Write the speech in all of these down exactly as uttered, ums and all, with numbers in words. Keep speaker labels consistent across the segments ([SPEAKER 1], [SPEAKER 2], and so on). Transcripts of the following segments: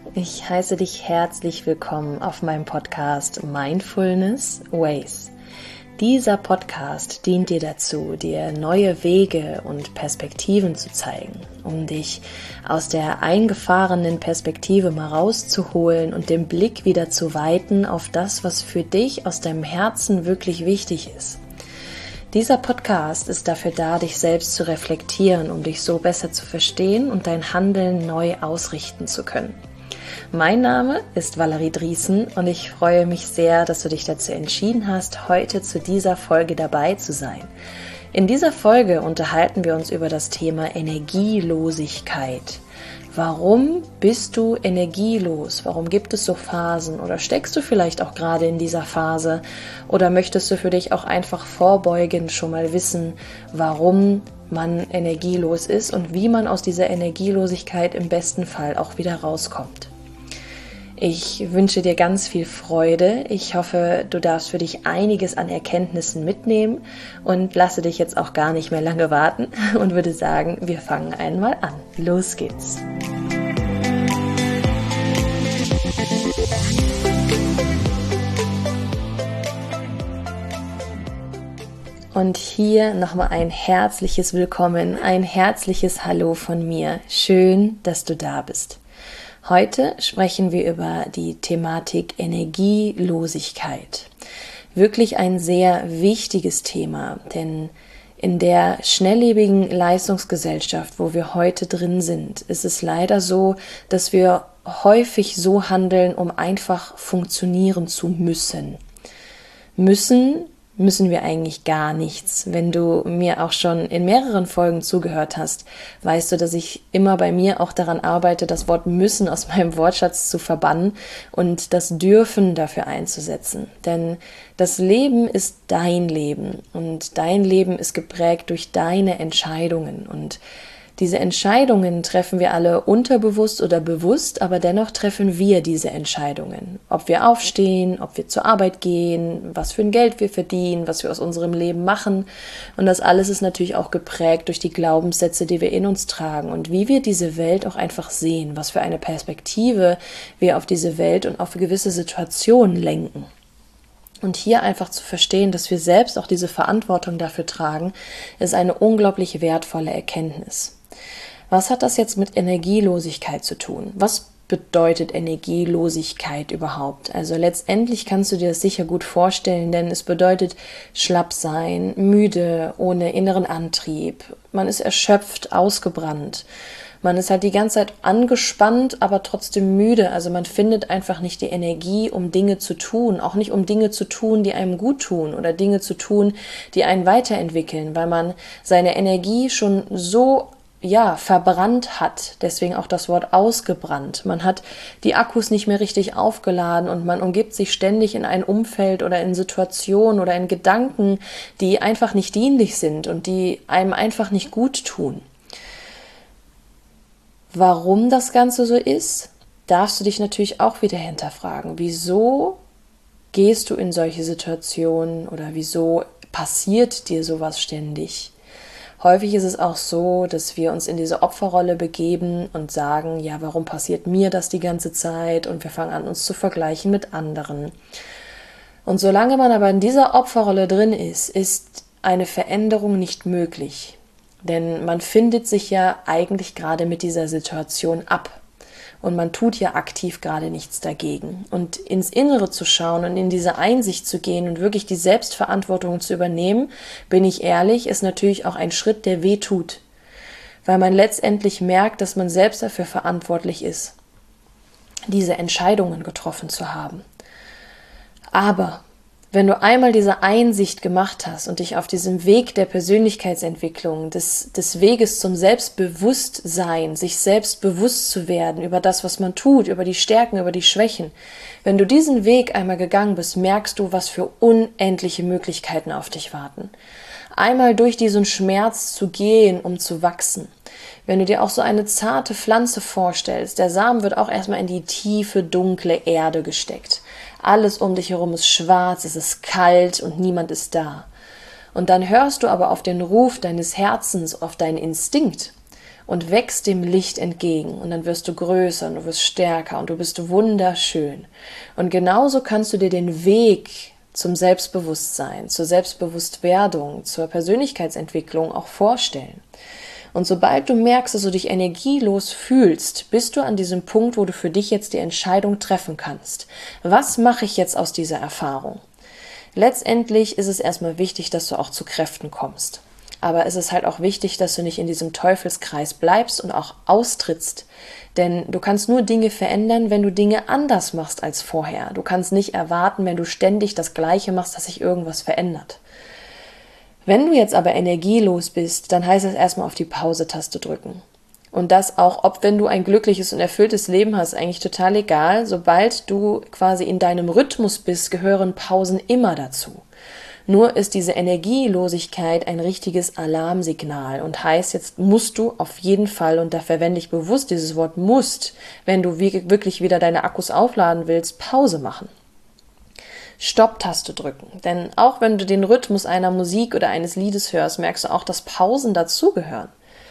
[SPEAKER 1] Ich heiße dich herzlich willkommen auf meinem Podcast Mindfulness Ways. Dieser Podcast dient dir dazu, dir neue Wege und Perspektiven zu zeigen, um dich aus der eingefahrenen Perspektive mal rauszuholen und den Blick wieder zu weiten auf das, was für dich aus deinem Herzen wirklich wichtig ist. Dieser Podcast ist dafür da, dich selbst zu reflektieren, um dich so besser zu verstehen und dein Handeln neu ausrichten zu können. Mein Name ist Valerie Driesen und ich freue mich sehr, dass du dich dazu entschieden hast, heute zu dieser Folge dabei zu sein. In dieser Folge unterhalten wir uns über das Thema Energielosigkeit. Warum bist du energielos? Warum gibt es so Phasen? Oder steckst du vielleicht auch gerade in dieser Phase? Oder möchtest du für dich auch einfach vorbeugend schon mal wissen, warum man energielos ist und wie man aus dieser Energielosigkeit im besten Fall auch wieder rauskommt? Ich wünsche dir ganz viel Freude. Ich hoffe, du darfst für dich einiges an Erkenntnissen mitnehmen und lasse dich jetzt auch gar nicht mehr lange warten und würde sagen, wir fangen einmal an. Los geht's! Und hier nochmal ein herzliches Willkommen, ein herzliches Hallo von mir. Schön, dass du da bist. Heute sprechen wir über die Thematik Energielosigkeit. Wirklich ein sehr wichtiges Thema, denn in der schnelllebigen Leistungsgesellschaft, wo wir heute drin sind, ist es leider so, dass wir häufig so handeln, um einfach funktionieren zu müssen. Müssen müssen wir eigentlich gar nichts. Wenn du mir auch schon in mehreren Folgen zugehört hast, weißt du, dass ich immer bei mir auch daran arbeite, das Wort müssen aus meinem Wortschatz zu verbannen und das dürfen dafür einzusetzen. Denn das Leben ist dein Leben und dein Leben ist geprägt durch deine Entscheidungen und diese Entscheidungen treffen wir alle unterbewusst oder bewusst, aber dennoch treffen wir diese Entscheidungen. Ob wir aufstehen, ob wir zur Arbeit gehen, was für ein Geld wir verdienen, was wir aus unserem Leben machen. Und das alles ist natürlich auch geprägt durch die Glaubenssätze, die wir in uns tragen und wie wir diese Welt auch einfach sehen, was für eine Perspektive wir auf diese Welt und auf gewisse Situationen lenken. Und hier einfach zu verstehen, dass wir selbst auch diese Verantwortung dafür tragen, ist eine unglaublich wertvolle Erkenntnis. Was hat das jetzt mit Energielosigkeit zu tun? Was bedeutet Energielosigkeit überhaupt? Also letztendlich kannst du dir das sicher gut vorstellen, denn es bedeutet schlapp sein, müde, ohne inneren Antrieb. Man ist erschöpft, ausgebrannt. Man ist halt die ganze Zeit angespannt, aber trotzdem müde. Also man findet einfach nicht die Energie, um Dinge zu tun. Auch nicht um Dinge zu tun, die einem gut tun oder Dinge zu tun, die einen weiterentwickeln, weil man seine Energie schon so ja, verbrannt hat, deswegen auch das Wort ausgebrannt. Man hat die Akkus nicht mehr richtig aufgeladen und man umgibt sich ständig in ein Umfeld oder in Situationen oder in Gedanken, die einfach nicht dienlich sind und die einem einfach nicht gut tun. Warum das Ganze so ist, darfst du dich natürlich auch wieder hinterfragen. Wieso gehst du in solche Situationen oder wieso passiert dir sowas ständig? Häufig ist es auch so, dass wir uns in diese Opferrolle begeben und sagen, ja, warum passiert mir das die ganze Zeit? Und wir fangen an, uns zu vergleichen mit anderen. Und solange man aber in dieser Opferrolle drin ist, ist eine Veränderung nicht möglich. Denn man findet sich ja eigentlich gerade mit dieser Situation ab. Und man tut ja aktiv gerade nichts dagegen. Und ins Innere zu schauen und in diese Einsicht zu gehen und wirklich die Selbstverantwortung zu übernehmen, bin ich ehrlich, ist natürlich auch ein Schritt, der weh tut. Weil man letztendlich merkt, dass man selbst dafür verantwortlich ist, diese Entscheidungen getroffen zu haben. Aber wenn du einmal diese Einsicht gemacht hast und dich auf diesem Weg der Persönlichkeitsentwicklung, des, des Weges zum Selbstbewusstsein, sich selbst bewusst zu werden über das, was man tut, über die Stärken, über die Schwächen, wenn du diesen Weg einmal gegangen bist, merkst du, was für unendliche Möglichkeiten auf dich warten. Einmal durch diesen Schmerz zu gehen, um zu wachsen. Wenn du dir auch so eine zarte Pflanze vorstellst, der Samen wird auch erstmal in die tiefe, dunkle Erde gesteckt. Alles um dich herum ist schwarz, es ist kalt und niemand ist da. Und dann hörst du aber auf den Ruf deines Herzens, auf deinen Instinkt und wächst dem Licht entgegen und dann wirst du größer und du wirst stärker und du bist wunderschön. Und genauso kannst du dir den Weg zum Selbstbewusstsein, zur Selbstbewusstwerdung, zur Persönlichkeitsentwicklung auch vorstellen. Und sobald du merkst, dass du dich energielos fühlst, bist du an diesem Punkt, wo du für dich jetzt die Entscheidung treffen kannst. Was mache ich jetzt aus dieser Erfahrung? Letztendlich ist es erstmal wichtig, dass du auch zu Kräften kommst. Aber es ist halt auch wichtig, dass du nicht in diesem Teufelskreis bleibst und auch austrittst. Denn du kannst nur Dinge verändern, wenn du Dinge anders machst als vorher. Du kannst nicht erwarten, wenn du ständig das Gleiche machst, dass sich irgendwas verändert. Wenn du jetzt aber energielos bist, dann heißt es erstmal auf die Pause-Taste drücken. Und das auch, ob wenn du ein glückliches und erfülltes Leben hast, eigentlich total egal. Sobald du quasi in deinem Rhythmus bist, gehören Pausen immer dazu. Nur ist diese Energielosigkeit ein richtiges Alarmsignal und heißt, jetzt musst du auf jeden Fall, und da verwende ich bewusst dieses Wort musst, wenn du wirklich wieder deine Akkus aufladen willst, Pause machen. Stopp-Taste drücken. Denn auch wenn du den Rhythmus einer Musik oder eines Liedes hörst, merkst du auch, dass Pausen dazugehören.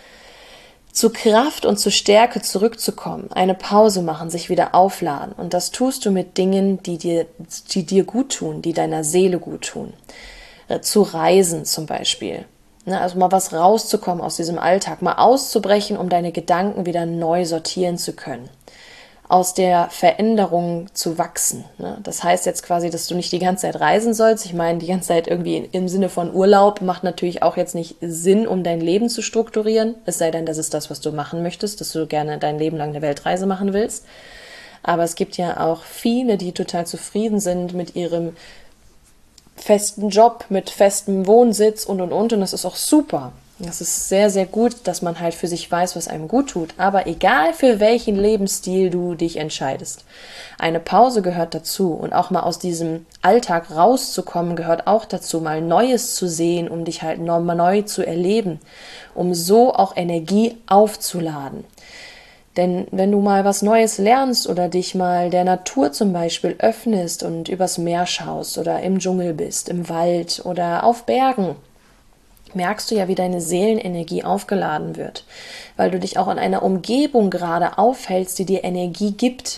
[SPEAKER 1] Zu Kraft und zu Stärke zurückzukommen, eine Pause machen, sich wieder aufladen. Und das tust du mit Dingen, die dir, die dir gut tun, die deiner Seele gut tun. Zu reisen zum Beispiel. Also mal was rauszukommen aus diesem Alltag, mal auszubrechen, um deine Gedanken wieder neu sortieren zu können. Aus der Veränderung zu wachsen. Das heißt jetzt quasi, dass du nicht die ganze Zeit reisen sollst. Ich meine, die ganze Zeit irgendwie im Sinne von Urlaub macht natürlich auch jetzt nicht Sinn, um dein Leben zu strukturieren. Es sei denn, das ist das, was du machen möchtest, dass du gerne dein Leben lang eine Weltreise machen willst. Aber es gibt ja auch viele, die total zufrieden sind mit ihrem festen Job, mit festem Wohnsitz und und und. Und das ist auch super. Das ist sehr, sehr gut, dass man halt für sich weiß, was einem gut tut. Aber egal für welchen Lebensstil du dich entscheidest, eine Pause gehört dazu. Und auch mal aus diesem Alltag rauszukommen, gehört auch dazu, mal Neues zu sehen, um dich halt nochmal neu zu erleben, um so auch Energie aufzuladen. Denn wenn du mal was Neues lernst oder dich mal der Natur zum Beispiel öffnest und übers Meer schaust oder im Dschungel bist, im Wald oder auf Bergen, merkst du ja, wie deine Seelenenergie aufgeladen wird, weil du dich auch in einer Umgebung gerade aufhältst, die dir Energie gibt.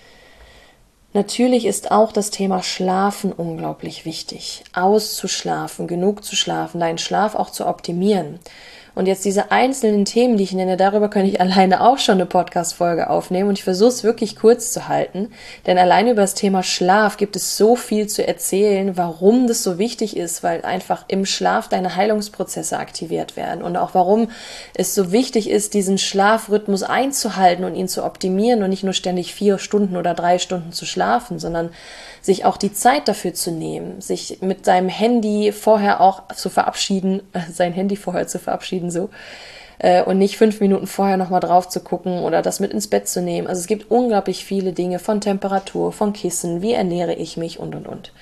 [SPEAKER 1] Natürlich ist auch das Thema Schlafen unglaublich wichtig. Auszuschlafen, genug zu schlafen, deinen Schlaf auch zu optimieren. Und jetzt diese einzelnen Themen, die ich nenne, darüber könnte ich alleine auch schon eine Podcast-Folge aufnehmen und ich versuche es wirklich kurz zu halten, denn alleine über das Thema Schlaf gibt es so viel zu erzählen, warum das so wichtig ist, weil einfach im Schlaf deine Heilungsprozesse aktiviert werden und auch warum es so wichtig ist, diesen Schlafrhythmus einzuhalten und ihn zu optimieren und nicht nur ständig vier Stunden oder drei Stunden zu schlafen, sondern sich auch die Zeit dafür zu nehmen, sich mit seinem Handy vorher auch zu verabschieden, äh, sein Handy vorher zu verabschieden, so, äh, und nicht fünf Minuten vorher nochmal drauf zu gucken oder das mit ins Bett zu nehmen. Also es gibt unglaublich viele Dinge von Temperatur, von Kissen, wie ernähre ich mich und, und, und.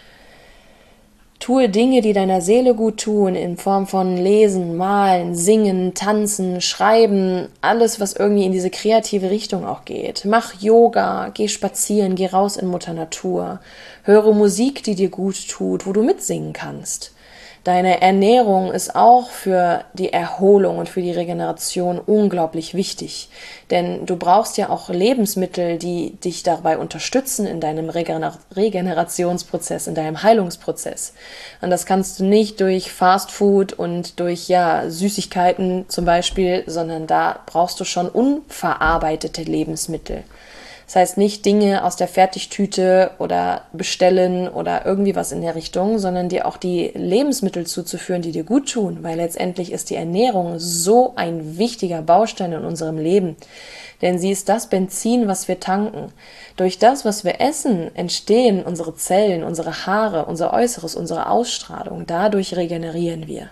[SPEAKER 1] Tue Dinge, die deiner Seele gut tun, in Form von Lesen, Malen, Singen, Tanzen, Schreiben, alles, was irgendwie in diese kreative Richtung auch geht. Mach Yoga, geh spazieren, geh raus in Mutter Natur. Höre Musik, die dir gut tut, wo du mitsingen kannst. Deine Ernährung ist auch für die Erholung und für die Regeneration unglaublich wichtig, denn du brauchst ja auch Lebensmittel, die dich dabei unterstützen in deinem Regener- Regenerationsprozess, in deinem Heilungsprozess. Und das kannst du nicht durch Fastfood und durch ja Süßigkeiten zum Beispiel, sondern da brauchst du schon unverarbeitete Lebensmittel. Das heißt nicht Dinge aus der Fertigtüte oder bestellen oder irgendwie was in der Richtung, sondern dir auch die Lebensmittel zuzuführen, die dir gut tun, weil letztendlich ist die Ernährung so ein wichtiger Baustein in unserem Leben, denn sie ist das Benzin, was wir tanken. Durch das, was wir essen, entstehen unsere Zellen, unsere Haare, unser Äußeres, unsere Ausstrahlung. Dadurch regenerieren wir.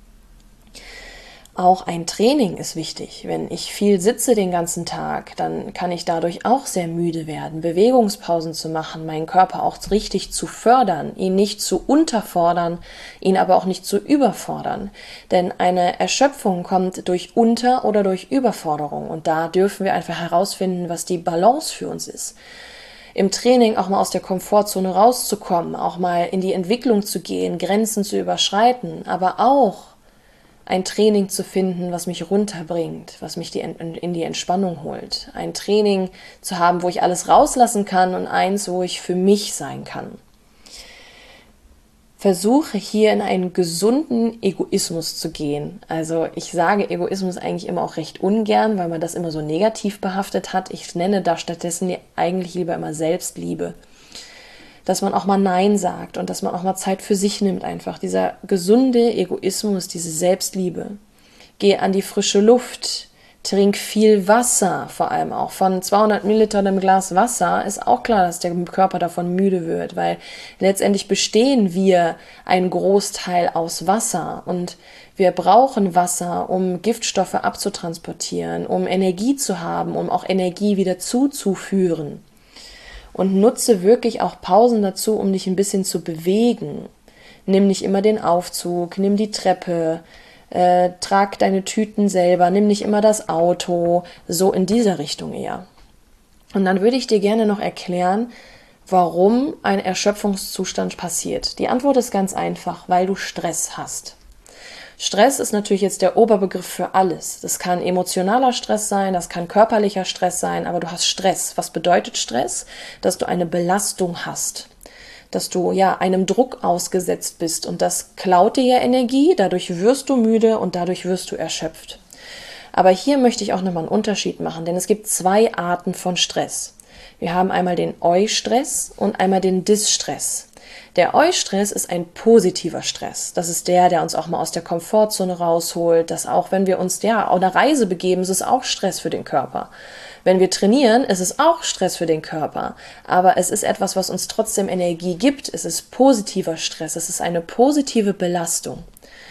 [SPEAKER 1] Auch ein Training ist wichtig. Wenn ich viel sitze den ganzen Tag, dann kann ich dadurch auch sehr müde werden, Bewegungspausen zu machen, meinen Körper auch richtig zu fördern, ihn nicht zu unterfordern, ihn aber auch nicht zu überfordern. Denn eine Erschöpfung kommt durch Unter- oder durch Überforderung und da dürfen wir einfach herausfinden, was die Balance für uns ist. Im Training auch mal aus der Komfortzone rauszukommen, auch mal in die Entwicklung zu gehen, Grenzen zu überschreiten, aber auch ein Training zu finden, was mich runterbringt, was mich die, in die Entspannung holt. Ein Training zu haben, wo ich alles rauslassen kann und eins, wo ich für mich sein kann. Versuche hier in einen gesunden Egoismus zu gehen. Also ich sage Egoismus eigentlich immer auch recht ungern, weil man das immer so negativ behaftet hat. Ich nenne da stattdessen eigentlich lieber immer Selbstliebe. Dass man auch mal Nein sagt und dass man auch mal Zeit für sich nimmt einfach. Dieser gesunde Egoismus, diese Selbstliebe. Geh an die frische Luft, trink viel Wasser, vor allem auch. Von zweihundert Milliliter im Glas Wasser ist auch klar, dass der Körper davon müde wird, weil letztendlich bestehen wir einen Großteil aus Wasser und wir brauchen Wasser, um Giftstoffe abzutransportieren, um Energie zu haben, um auch Energie wieder zuzuführen. Und nutze wirklich auch Pausen dazu, um dich ein bisschen zu bewegen. Nimm nicht immer den Aufzug, nimm die Treppe, äh, trag deine Tüten selber, nimm nicht immer das Auto, so in dieser Richtung eher. Und dann würde ich dir gerne noch erklären, warum ein Erschöpfungszustand passiert. Die Antwort ist ganz einfach, weil du Stress hast. Stress ist natürlich jetzt der Oberbegriff für alles. Das kann emotionaler Stress sein, das kann körperlicher Stress sein, aber du hast Stress. Was bedeutet Stress? Dass du eine Belastung hast, dass du ja einem Druck ausgesetzt bist und das klaut dir ja Energie, dadurch wirst du müde und dadurch wirst du erschöpft. Aber hier möchte ich auch nochmal einen Unterschied machen, denn es gibt zwei Arten von Stress. Wir haben einmal den Eustress und einmal den Distress. Der Eustress ist ein positiver Stress. Das ist der, der uns auch mal aus der Komfortzone rausholt, dass auch wenn wir uns ja auf eine Reise begeben, ist es auch Stress für den Körper. Wenn wir trainieren, ist es auch Stress für den Körper. Aber es ist etwas, was uns trotzdem Energie gibt. Es ist positiver Stress. Es ist eine positive Belastung.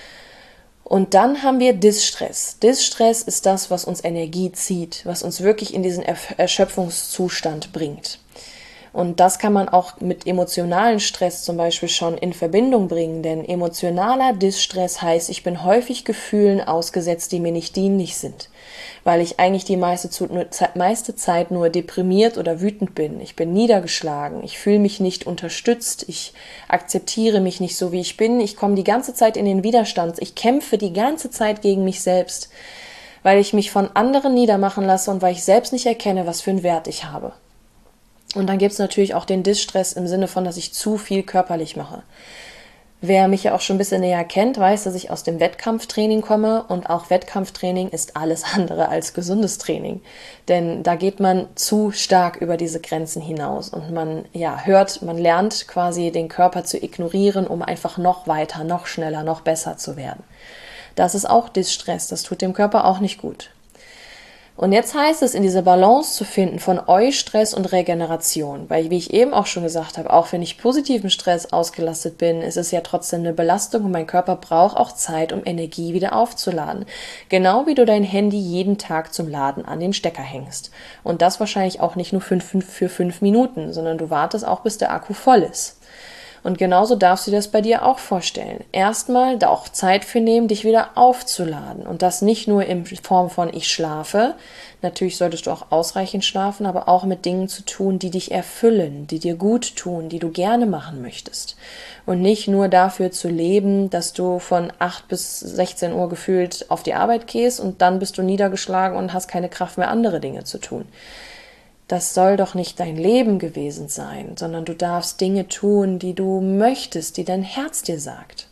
[SPEAKER 1] Und dann haben wir Distress. Distress ist das, was uns Energie zieht, was uns wirklich in diesen Erschöpfungszustand bringt. Und das kann man auch mit emotionalen Stress zum Beispiel schon in Verbindung bringen, denn emotionaler Distress heißt, ich bin häufig Gefühlen ausgesetzt, die mir nicht dienlich sind, weil ich eigentlich die meiste, meiste Zeit nur deprimiert oder wütend bin. Ich bin niedergeschlagen, ich fühle mich nicht unterstützt, ich akzeptiere mich nicht so, wie ich bin, ich komme die ganze Zeit in den Widerstand, ich kämpfe die ganze Zeit gegen mich selbst, weil ich mich von anderen niedermachen lasse und weil ich selbst nicht erkenne, was für einen Wert ich habe. Und dann gibt es natürlich auch den Distress im Sinne von, dass ich zu viel körperlich mache. Wer mich ja auch schon ein bisschen näher kennt, weiß, dass ich aus dem Wettkampftraining komme und auch Wettkampftraining ist alles andere als gesundes Training. Denn da geht man zu stark über diese Grenzen hinaus und man ja hört, man lernt quasi den Körper zu ignorieren, um einfach noch weiter, noch schneller, noch besser zu werden. Das ist auch Distress, das tut dem Körper auch nicht gut. Und jetzt heißt es, in diese Balance zu finden von Eustress und Regeneration, weil, wie ich eben auch schon gesagt habe, auch wenn ich positiven Stress ausgelastet bin, ist es ja trotzdem eine Belastung und mein Körper braucht auch Zeit, um Energie wieder aufzuladen. Genau wie du dein Handy jeden Tag zum Laden an den Stecker hängst. Und das wahrscheinlich auch nicht nur fünf, fünf, für fünf Minuten, sondern du wartest auch, bis der Akku voll ist. Und genauso darfst du dir das bei dir auch vorstellen. Erstmal da auch Zeit für nehmen, dich wieder aufzuladen. Und das nicht nur in Form von ich schlafe. Natürlich solltest du auch ausreichend schlafen, aber auch mit Dingen zu tun, die dich erfüllen, die dir gut tun, die du gerne machen möchtest. Und nicht nur dafür zu leben, dass du von acht bis sechzehn Uhr gefühlt auf die Arbeit gehst und dann bist du niedergeschlagen und hast keine Kraft mehr, andere Dinge zu tun. Das soll doch nicht dein Leben gewesen sein, sondern du darfst Dinge tun, die du möchtest, die dein Herz dir sagt.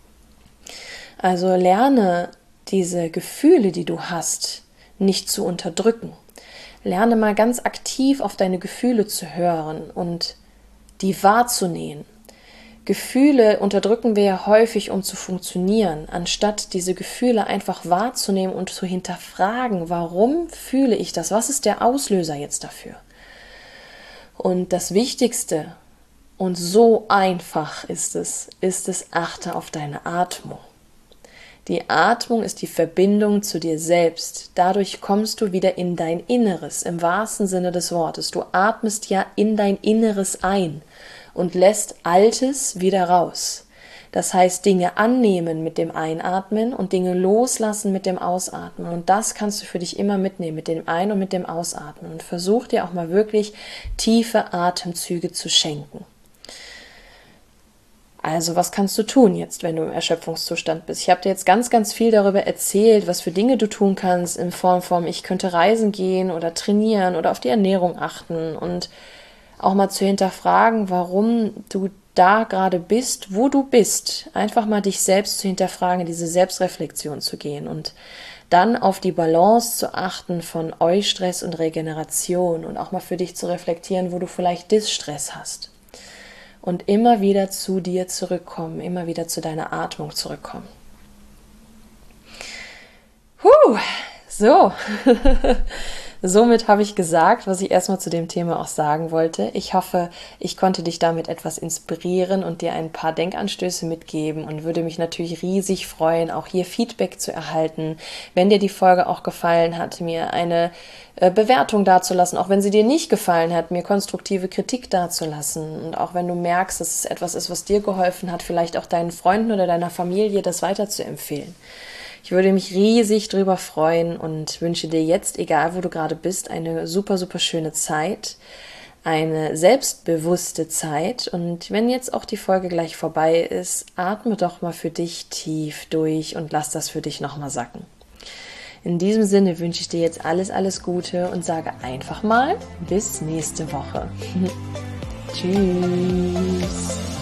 [SPEAKER 1] Also lerne diese Gefühle, die du hast, nicht zu unterdrücken. Lerne mal ganz aktiv auf deine Gefühle zu hören und die wahrzunehmen. Gefühle unterdrücken wir ja häufig, um zu funktionieren, anstatt diese Gefühle einfach wahrzunehmen und zu hinterfragen, warum fühle ich das? Was ist der Auslöser jetzt dafür? Und das Wichtigste, und so einfach ist es, ist es, achte auf deine Atmung. Die Atmung ist die Verbindung zu dir selbst. Dadurch kommst du wieder in dein Inneres, im wahrsten Sinne des Wortes. Du atmest ja in dein Inneres ein und lässt Altes wieder raus. Das heißt, Dinge annehmen mit dem Einatmen und Dinge loslassen mit dem Ausatmen. Und das kannst du für dich immer mitnehmen, mit dem Ein- und mit dem Ausatmen. Und versuch dir auch mal wirklich tiefe Atemzüge zu schenken. Also was kannst du tun jetzt, wenn du im Erschöpfungszustand bist? Ich habe dir jetzt ganz, ganz viel darüber erzählt, was für Dinge du tun kannst in Form von, ich könnte reisen gehen oder trainieren oder auf die Ernährung achten und auch mal zu hinterfragen, warum du da gerade bist, wo du bist. Einfach mal dich selbst zu hinterfragen, diese Selbstreflexion zu gehen und dann auf die Balance zu achten von Eustress und Regeneration und auch mal für dich zu reflektieren, wo du vielleicht Distress hast. Und immer wieder zu dir zurückkommen, immer wieder zu deiner Atmung zurückkommen. Huh, so. Somit habe ich gesagt, was ich erstmal zu dem Thema auch sagen wollte. Ich hoffe, ich konnte dich damit etwas inspirieren und dir ein paar Denkanstöße mitgeben und würde mich natürlich riesig freuen, auch hier Feedback zu erhalten. Wenn dir die Folge auch gefallen hat, mir eine äh, Bewertung dazulassen, auch wenn sie dir nicht gefallen hat, mir konstruktive Kritik dazulassen. Und auch wenn du merkst, dass es etwas ist, was dir geholfen hat, vielleicht auch deinen Freunden oder deiner Familie das weiterzuempfehlen. Ich würde mich riesig drüber freuen und wünsche dir jetzt, egal wo du gerade bist, eine super, super schöne Zeit, eine selbstbewusste Zeit. Und wenn jetzt auch die Folge gleich vorbei ist, atme doch mal für dich tief durch und lass das für dich nochmal sacken. In diesem Sinne wünsche ich dir jetzt alles, alles Gute und sage einfach mal bis nächste Woche. Tschüss.